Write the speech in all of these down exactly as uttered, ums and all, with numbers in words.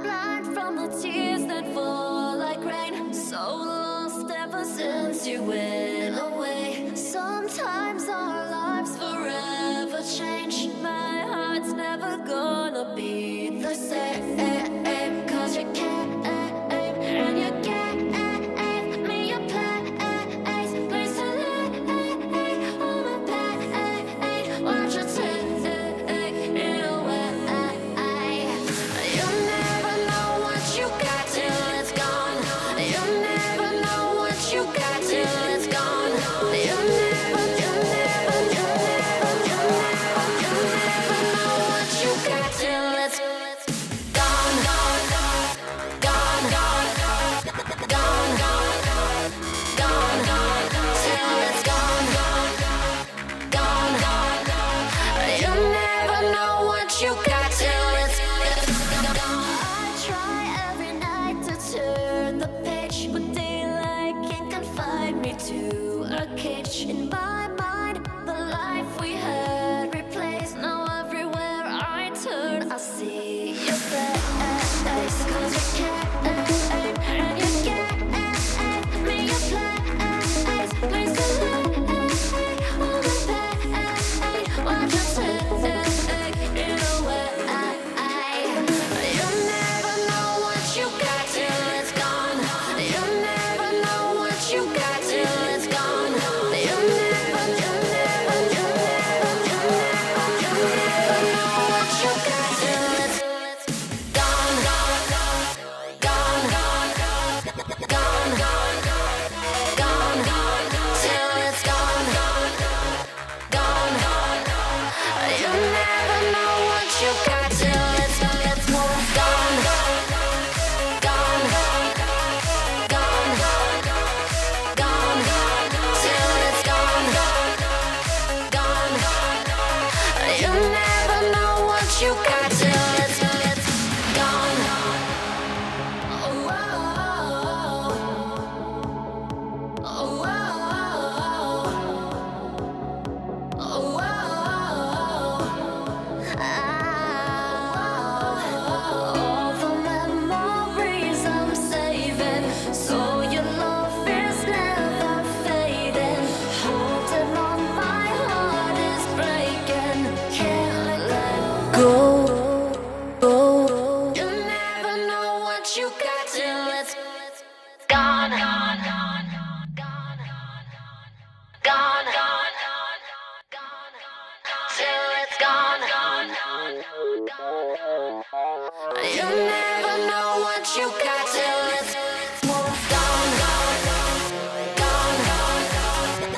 blind from the tears that fall like rain. So lost ever since you went away. Sometimes our lives forever change. My heart's never gonna be the same. Cause you can't, and you can't me a place, place to lay all my pain. Won't you take it away? You never know what you got till it's gone. You never know what you got till it's gone. You never, you never, you never, you never, you never know what you got till it's gone, gone, gone, gone, gone, gone, gone, gone, till it's gone, gone, gone. You never know what you got till it's gone. I try every night to turn the page, but daylight can't confine me to a cage. In my mind, the life we had replaced. Now everywhere I turn, I see your face. Cause you can't, and you can't me a place, place to lay all the pain. Won't you take it away? You never know what you got till it's gone. You never know what you got till it's gone. You never, you never, you never, you never, you never know what you got till it's gone, gone, gone, gone, gone, gone, gone, till it's gone, gone, gone. You never know what you got till it's it's gone, gone, gone, gone, gone, till it's gone, gone. You never know what you got till it's it's gone. Oh, oh, oh, oh, oh, all the memories I'm saving, so your love is never fading. Holding on, my heart is breaking. Can't let go. You never know what you got till it's gone, gone, gone, gone, gone, gone, till it's gone, gone. You never know what you got till it's gone, gone, gone, gone,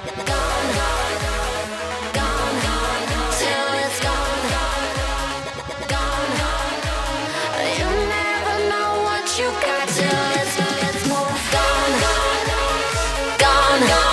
gone, till it's gone, gone. You never know what you got till it's gone, gone, gone.